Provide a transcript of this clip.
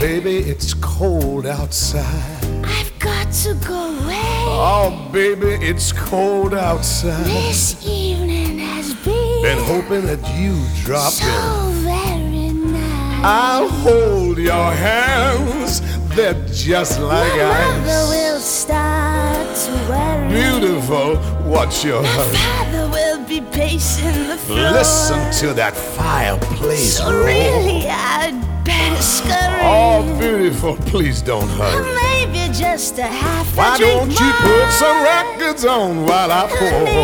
baby, it's cold outside. I've got to go away. Oh, baby, it's cold outside. This evening has been hoping that you drop so in. very nice. I'll hold your hands, they're just like My mother ice. will start to worry. Beautiful, what's your My hurry? father will be pacing the floor. Listen to that fireplace So roar. really, I'd better scurry. Oh, beautiful, please don't Or hurry. maybe just a half a Why drink don't you more. put some records on while I pour?